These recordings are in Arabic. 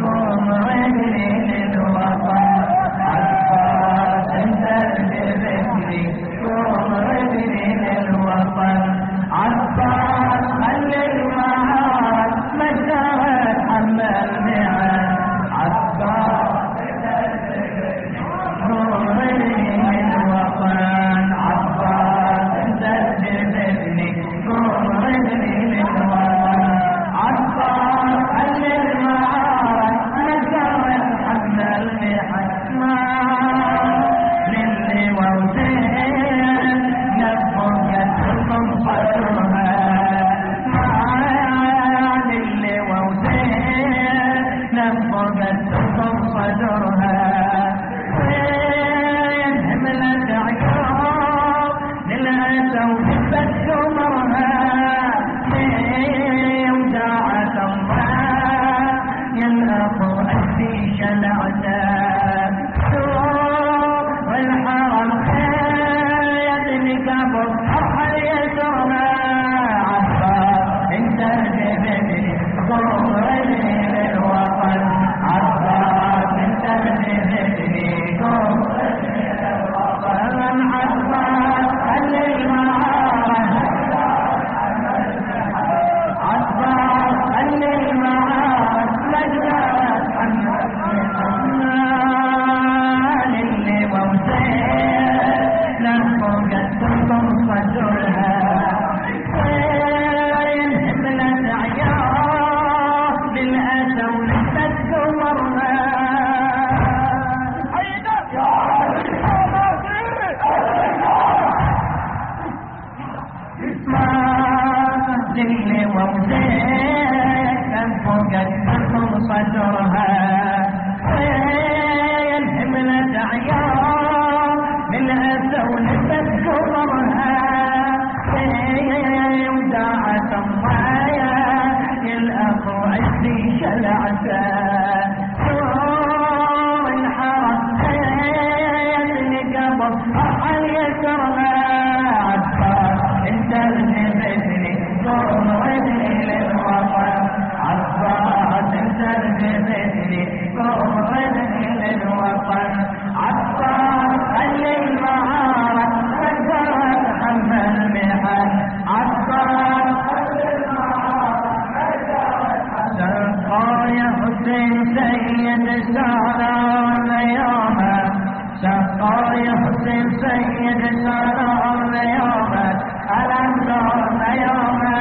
قوم رجلي للوطن عباس انت بذكري قوم رجلي للوطن عباس خلي المعاد مسار حمل معاد عباس قوم رجلي للوطن عباس انت بذكري قوم رجلي للوطن عباس خلي المعاد مسار حمل معاد للي ووزين نبقت صدرها للي ووزين نبقت صدرها وين حملت عيوب للأسى وجبت قمرها وداعت الله ينقض في شلعتها والحرم خيط لقبر أرحل يسرها عباس انت جبتني قوم رجلي للوطن عباس انت جبتني قوم رجلي للوطن عباس خلي المعارك عباس خلي المعارك مجرات للي ووزين نفقت صدرها وين حملت عياط بالأسى ولبت قمرها للي ووزين نفقت صدرها وين حملت عياط بالأسى ولبت قمرها وداعت الضايا يلأخو عزي شلعتها سور الحرم خيط لقبر أرحل يسرها عباس انت جبتني قوم رجلي للوطن عباس انت جبتني قوم رجلي للوطن عباس خلي المعارك مسارك حمل محن عباس خلي المعارك سقى يا حسين سيد سلام يوما سقى يا حسين سيد سلام يوما الأنصار يوما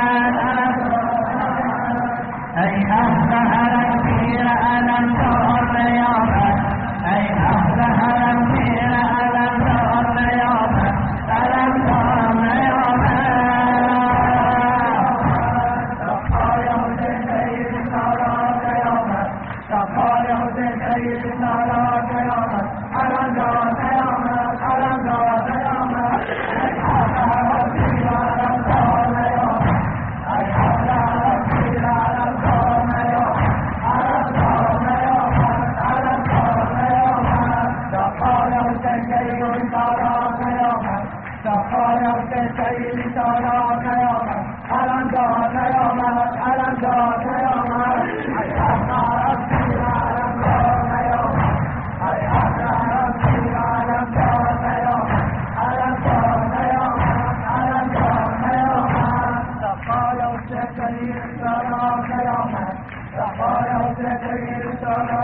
أي أهلها كثيرة الأنصار يوما أي أهلها كثيرة الأنصار يوما الأنصار يوما سقى يا حسين سيد سلام يوما سقى يا حسين سيد سلام يوما الأنصار يوما الأنصار يوما أي أهلها كثيرة الأنصار يوما أي أهلها كثيرة الأنصار يوما الأنصار يوما الأنصار يوما سقى يا حسين سيد سلام يوما سقى يا حسين سيد سلام يوما الأنصار يوما الأنصار يوما أي أهلها كثيرة الأنصار يوما أي أهلها كثيرة الأنصار يوما الأنصار يوما الأنصار يوما سقى يا حسين سيد سلام يوما سقى يا حسين سيد سلام